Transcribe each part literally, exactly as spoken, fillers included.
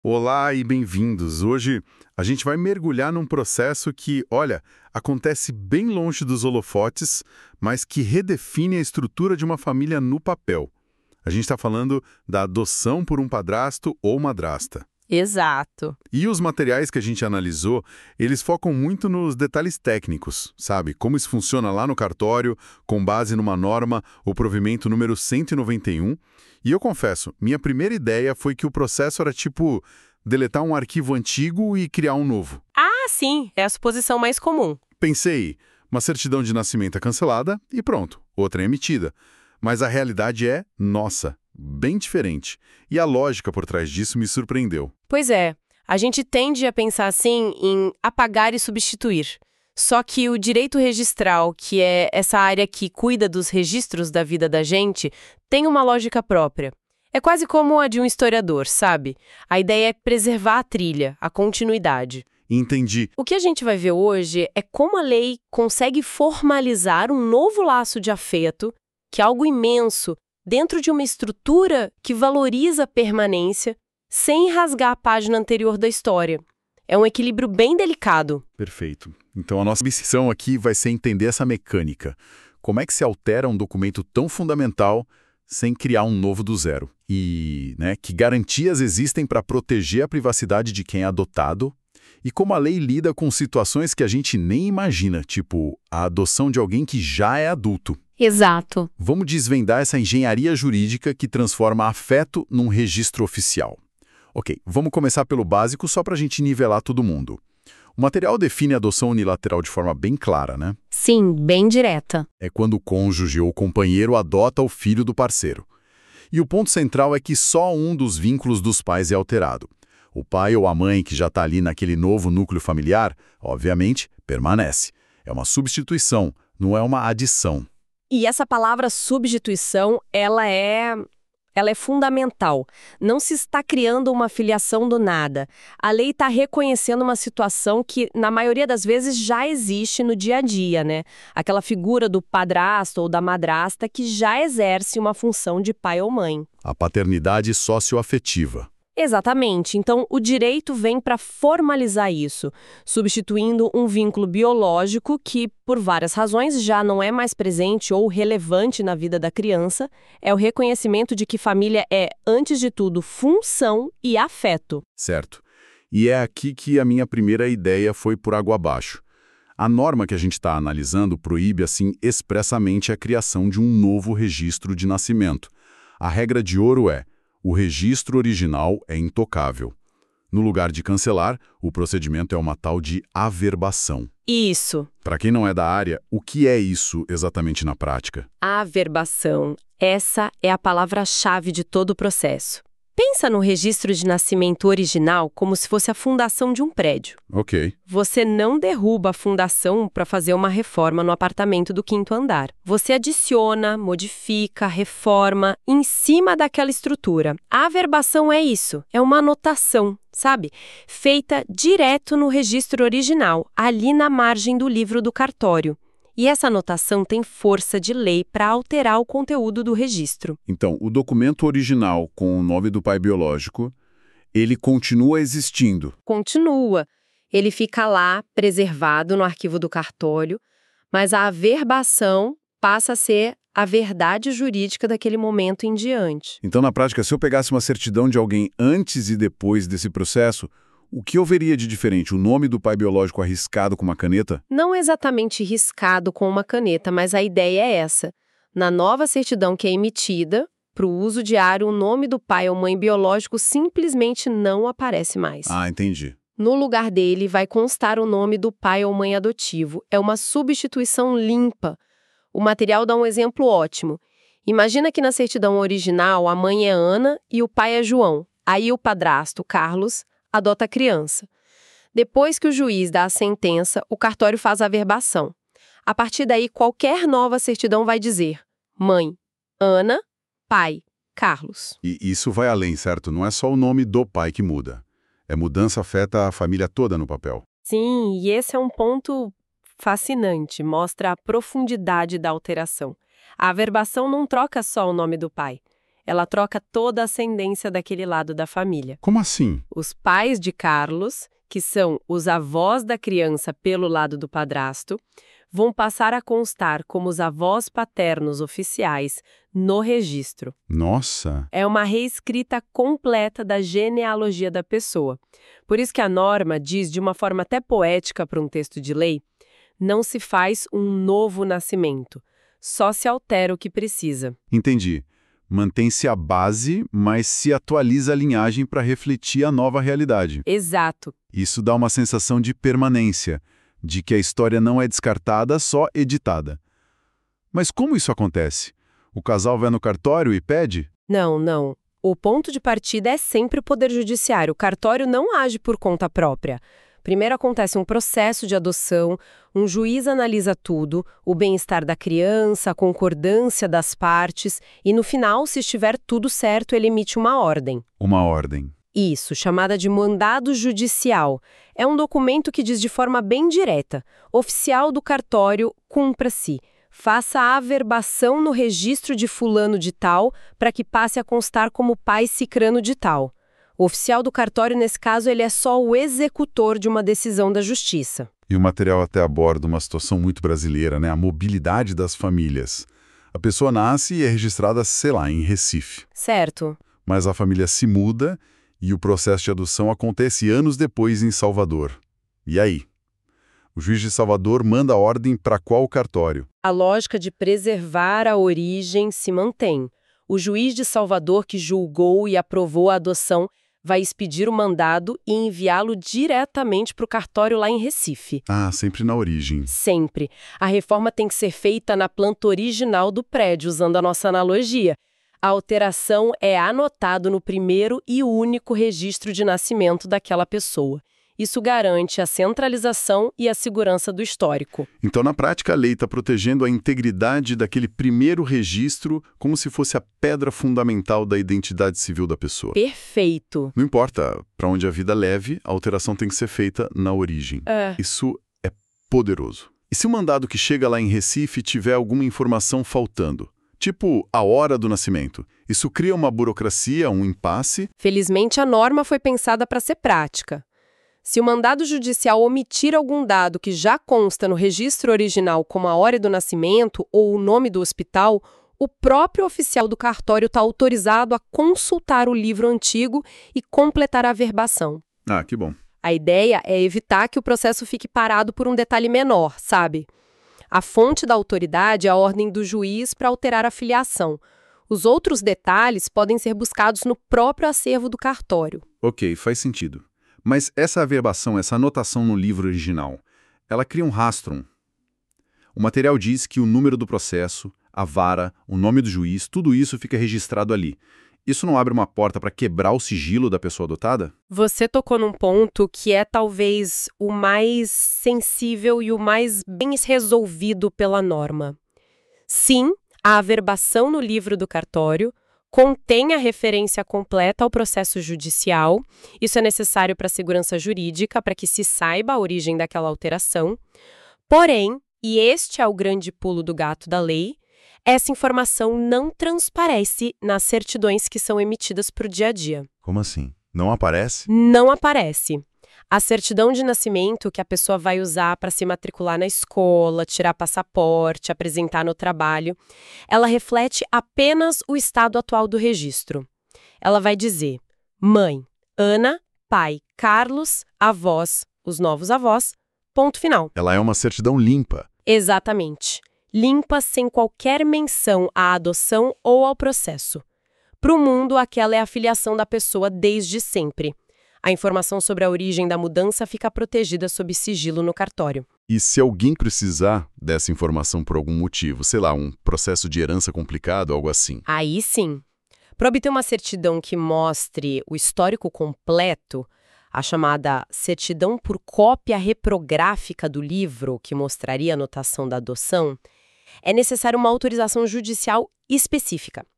Olá e bem-vindos. Hoje a gente vai mergulhar num processo que, olha, acontece bem longe dos holofotes, mas que redefine a estrutura de uma família no papel. A gente está falando da adoção por um padrasto ou madrasta. Exato. E os materiais que a gente analisou, eles focam muito nos detalhes técnicos, sabe? Como isso funciona lá no cartório, com base numa norma, o provimento número cento e noventa e um. E eu confesso, minha primeira ideia foi que o processo era tipo deletar um arquivo antigo e criar um novo. Ah, sim, é a suposição mais comum. Pensei, uma certidão de nascimento é cancelada e pronto, outra é emitida. Mas a realidade é, nossa, bem diferente. E a lógica por trás disso me surpreendeu. Pois é, a gente tende a pensar assim em apagar e substituir. Só que o direito registral, que é essa área que cuida dos registros da vida da gente, tem uma lógica própria. É quase como a de um historiador, sabe? A ideia é preservar a trilha, a continuidade. Entendi. O que a gente vai ver hoje é como a lei consegue formalizar um novo laço de afeto, que é algo imenso, dentro de uma estrutura que valoriza a permanência, sem rasgar a página anterior da história. É um equilíbrio bem delicado. Perfeito. Então a nossa missão aqui vai ser entender essa mecânica. Como é que se altera um documento tão fundamental sem criar um novo do zero? E, né, que garantias existem para proteger a privacidade de quem é adotado? E como a lei lida com situações que a gente nem imagina, tipo a adoção de alguém que já é adulto. Exato. Vamos desvendar essa engenharia jurídica que transforma afeto num registro oficial. Ok, vamos começar pelo básico só para a gente nivelar todo mundo. O material define a adoção unilateral de forma bem clara, né? Sim, bem direta. É quando o cônjuge ou companheiro adota o filho do parceiro. E o ponto central é que só um dos vínculos dos pais é alterado. O pai ou a mãe que já está ali naquele novo núcleo familiar, obviamente, permanece. É uma substituição, não é uma adição. E essa palavra substituição, ela é... ela é fundamental. Não se está criando uma filiação do nada. A lei está reconhecendo uma situação que, na maioria das vezes, já existe no dia a dia, né? Aquela figura do padrasto ou da madrasta que já exerce uma função de pai ou mãe. A paternidade socioafetiva. Exatamente. Então, o direito vem para formalizar isso, substituindo um vínculo biológico que, por várias razões, já não é mais presente ou relevante na vida da criança. É o reconhecimento de que família é, antes de tudo, função e afeto. Certo. E é aqui que a minha primeira ideia foi por água abaixo. A norma que a gente está analisando proíbe, assim, expressamente a criação de um novo registro de nascimento. A regra de ouro é: o registro original é intocável. No lugar de cancelar, o procedimento é uma tal de averbação. Isso. Para quem não é da área, o que é isso exatamente na prática? Averbação. Essa é a palavra-chave de todo o processo. Pensa no registro de nascimento original como se fosse a fundação de um prédio. Ok. Você não derruba a fundação para fazer uma reforma no apartamento do quinto andar. Você adiciona, modifica, reforma em cima daquela estrutura. A averbação é isso, é uma anotação, sabe? Feita direto no registro original, ali na margem do livro do cartório. E essa anotação tem força de lei para alterar o conteúdo do registro. Então, o documento original com o nome do pai biológico, ele continua existindo. Continua. Ele fica lá, preservado no arquivo do cartório, mas a averbação passa a ser a verdade jurídica daquele momento em diante. Então, na prática, se eu pegasse uma certidão de alguém antes e depois desse processo, o que eu veria de diferente? O nome do pai biológico arriscado com uma caneta? Não exatamente riscado com uma caneta, mas a ideia é essa. Na nova certidão que é emitida, para o uso diário, o nome do pai ou mãe biológico simplesmente não aparece mais. Ah, entendi. No lugar dele, vai constar o nome do pai ou mãe adotivo. É uma substituição limpa. O material dá um exemplo ótimo. Imagina que na certidão original a mãe é Ana e o pai é João. Aí o padrasto, Carlos, adota a criança. Depois que o juiz dá a sentença, o cartório faz a averbação. A partir daí, qualquer nova certidão vai dizer: mãe, Ana, pai, Carlos. E isso vai além, certo? Não é só o nome do pai que muda. É mudança afeta a família toda no papel. Sim, e esse é um ponto fascinante, mostra a profundidade da alteração. A averbação não troca só o nome do pai. Ela troca toda a ascendência daquele lado da família. Como assim? Os pais de Carlos, que são os avós da criança pelo lado do padrasto, vão passar a constar como os avós paternos oficiais no registro. Nossa! É uma reescrita completa da genealogia da pessoa. Por isso que a norma diz, de uma forma até poética para um texto de lei, não se faz um novo nascimento, só se altera o que precisa. Entendi. Mantém-se a base, mas se atualiza a linhagem para refletir a nova realidade. Exato. Isso dá uma sensação de permanência, de que a história não é descartada, só editada. Mas como isso acontece? O casal vai no cartório e pede? Não, não. O ponto de partida é sempre o Poder Judiciário. O cartório não age por conta própria. Primeiro acontece um processo de adoção, um juiz analisa tudo, o bem-estar da criança, a concordância das partes, e no final, se estiver tudo certo, ele emite uma ordem. Uma ordem. Isso, chamada de mandado judicial. É um documento que diz de forma bem direta: oficial do cartório, cumpra-se. Faça a averbação no registro de fulano de tal, para que passe a constar como pai cicrano de tal. O oficial do cartório, nesse caso, ele é só o executor de uma decisão da justiça. E o material até aborda uma situação muito brasileira, né? A mobilidade das famílias. A pessoa nasce e é registrada, sei lá, em Recife. Certo. Mas a família se muda e o processo de adoção acontece anos depois em Salvador. E aí? O juiz de Salvador manda a ordem para qual cartório? A lógica de preservar a origem se mantém. O juiz de Salvador que julgou e aprovou a adoção vai expedir o mandado e enviá-lo diretamente para o cartório lá em Recife. Ah, sempre na origem. Sempre. A reforma tem que ser feita na planta original do prédio, usando a nossa analogia. A alteração é anotado no primeiro e único registro de nascimento daquela pessoa. Isso garante a centralização e a segurança do histórico. Então, na prática, a lei está protegendo a integridade daquele primeiro registro como se fosse a pedra fundamental da identidade civil da pessoa. Perfeito. Não importa para onde a vida leve, a alteração tem que ser feita na origem. É. Isso é poderoso. E se o mandado que chega lá em Recife tiver alguma informação faltando? Tipo, a hora do nascimento. Isso cria uma burocracia, um impasse? Felizmente, a norma foi pensada para ser prática. Se o mandado judicial omitir algum dado que já consta no registro original, como a hora do nascimento ou o nome do hospital, o próprio oficial do cartório está autorizado a consultar o livro antigo e completar a averbação. Ah, que bom. A ideia é evitar que o processo fique parado por um detalhe menor, sabe? A fonte da autoridade é a ordem do juiz para alterar a filiação. Os outros detalhes podem ser buscados no próprio acervo do cartório. Ok, faz sentido. Mas essa averbação, essa anotação no livro original, ela cria um rastro. O material diz que o número do processo, a vara, o nome do juiz, tudo isso fica registrado ali. Isso não abre uma porta para quebrar o sigilo da pessoa adotada? Você tocou num ponto que é talvez o mais sensível e o mais bem resolvido pela norma. Sim, a averbação no livro do cartório contém a referência completa ao processo judicial. Isso é necessário para a segurança jurídica, para que se saiba a origem daquela alteração. Porém, e este é o grande pulo do gato da lei, essa informação não transparece nas certidões que são emitidas para o dia a dia. Como assim? Não aparece? Não aparece. A certidão de nascimento que a pessoa vai usar para se matricular na escola, tirar passaporte, apresentar no trabalho, ela reflete apenas o estado atual do registro. Ela vai dizer: mãe, Ana, pai, Carlos, avós, os novos avós, ponto final. Ela é uma certidão limpa. Exatamente. Limpa, sem qualquer menção à adoção ou ao processo. Para o mundo, aquela é a filiação da pessoa desde sempre. A informação sobre a origem da mudança fica protegida sob sigilo no cartório. E se alguém precisar dessa informação por algum motivo, sei lá, um processo de herança complicado, algo assim? Aí sim. Para obter uma certidão que mostre o histórico completo, a chamada certidão por cópia reprográfica do livro, que mostraria a anotação da adoção, é necessária uma autorização judicial específica.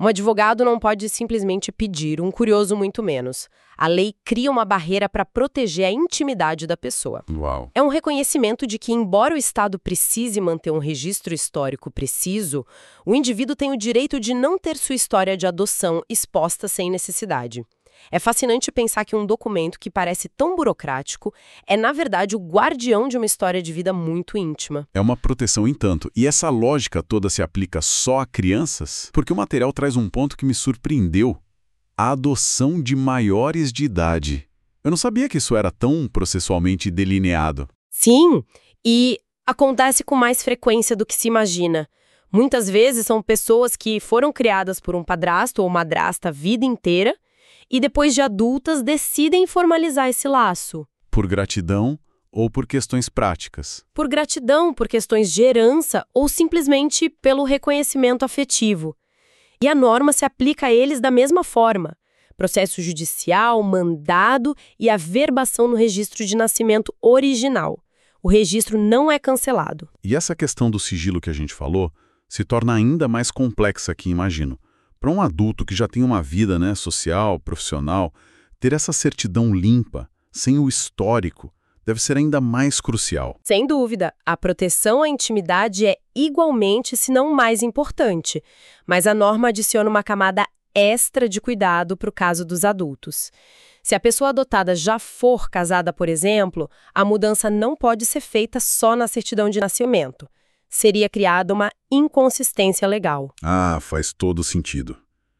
Um advogado não pode simplesmente pedir, um curioso muito menos. A lei cria uma barreira para proteger a intimidade da pessoa. Uau. É um reconhecimento de que, embora o Estado precise manter um registro histórico preciso, o indivíduo tem o direito de não ter sua história de adoção exposta sem necessidade. É fascinante pensar que um documento que parece tão burocrático é, na verdade, o guardião de uma história de vida muito íntima. É uma proteção em tanto. E essa lógica toda se aplica só a crianças? Porque o material traz um ponto que me surpreendeu. A adoção de maiores de idade. Eu não sabia que isso era tão processualmente delineado. Sim, e acontece com mais frequência do que se imagina. Muitas vezes são pessoas que foram criadas por um padrasto ou madrasta a vida inteira e depois de adultas decidem formalizar esse laço. Por gratidão ou por questões práticas? Por gratidão, por questões de herança ou simplesmente pelo reconhecimento afetivo. E a norma se aplica a eles da mesma forma. Processo judicial, mandado e averbação no registro de nascimento original. O registro não é cancelado. E essa questão do sigilo que a gente falou se torna ainda mais complexa aqui, imagino. Para um adulto que já tem uma vida, né, social, profissional, ter essa certidão limpa, sem o histórico, deve ser ainda mais crucial. Sem dúvida, a proteção à intimidade é igualmente, se não mais importante, mas a norma adiciona uma camada extra de cuidado para o caso dos adultos. Se a pessoa adotada já for casada, por exemplo, a mudança não pode ser feita só na certidão de nascimento. Seria criada uma inconsistência legal. Ah, faz todo sentido.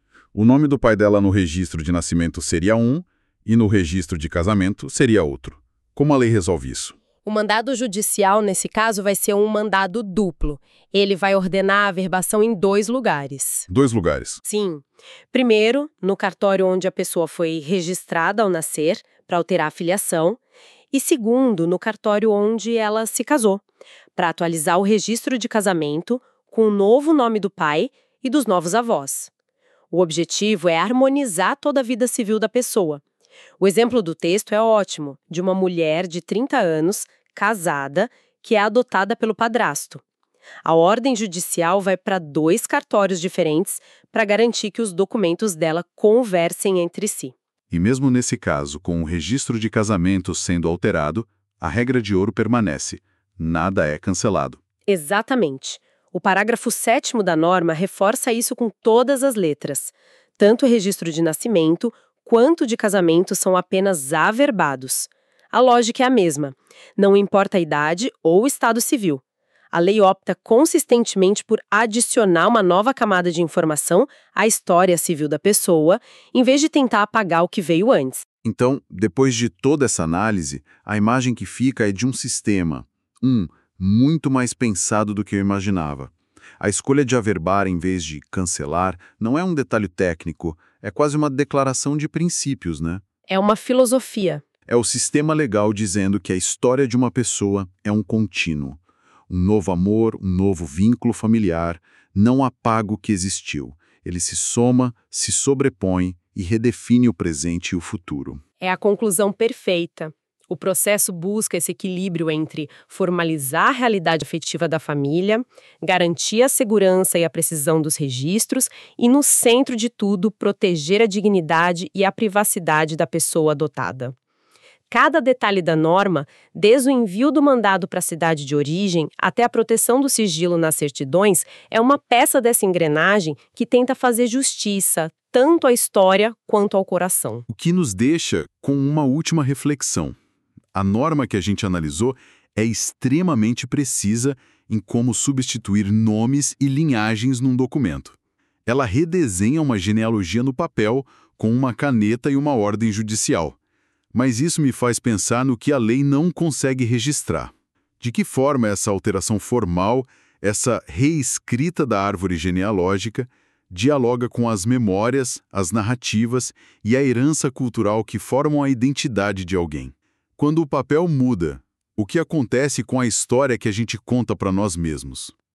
O nome do pai dela no registro de nascimento seria um e no registro de casamento seria outro. Como a lei resolve isso? O mandado judicial, nesse caso, vai ser um mandado duplo. Ele vai ordenar a averbação em dois lugares. Dois lugares. Sim. Primeiro, no cartório onde a pessoa foi registrada ao nascer, para alterar a filiação. E segundo, no cartório onde ela se casou, para atualizar o registro de casamento com o novo nome do pai e dos novos avós. O objetivo é harmonizar toda a vida civil da pessoa. O exemplo do texto é ótimo, de uma mulher de trinta anos, casada, que é adotada pelo padrasto. A ordem judicial vai para dois cartórios diferentes para garantir que os documentos dela conversem entre si. E mesmo nesse caso, com o registro de casamento sendo alterado, a regra de ouro permanece. Nada é cancelado. Exatamente. O parágrafo sétimo da norma reforça isso com todas as letras. Tanto o registro de nascimento quanto de casamento são apenas averbados. A lógica é a mesma. Não importa a idade ou o estado civil. A lei opta consistentemente por adicionar uma nova camada de informação à história civil da pessoa, em vez de tentar apagar o que veio antes. Então, depois de toda essa análise, a imagem que fica é de um sistema, um, muito mais pensado do que eu imaginava. A escolha de averbar em vez de cancelar não é um detalhe técnico, é quase uma declaração de princípios, né? É uma filosofia. É o sistema legal dizendo que a história de uma pessoa é um contínuo. Um novo amor, um novo vínculo familiar, não apaga o que existiu. Ele se soma, se sobrepõe e redefine o presente e o futuro. É a conclusão perfeita. O processo busca esse equilíbrio entre formalizar a realidade afetiva da família, garantir a segurança e a precisão dos registros e, no centro de tudo, proteger a dignidade e a privacidade da pessoa adotada. Cada detalhe da norma, desde o envio do mandado para a cidade de origem até a proteção do sigilo nas certidões, é uma peça dessa engrenagem que tenta fazer justiça, tanto à história quanto ao coração. O que nos deixa com uma última reflexão. A norma que a gente analisou é extremamente precisa em como substituir nomes e linhagens num documento. Ela redesenha uma genealogia no papel com uma caneta e uma ordem judicial. Mas isso me faz pensar no que a lei não consegue registrar. De que forma essa alteração formal, essa reescrita da árvore genealógica, dialoga com as memórias, as narrativas e a herança cultural que formam a identidade de alguém. Quando o papel muda, o que acontece com a história que a gente conta para nós mesmos?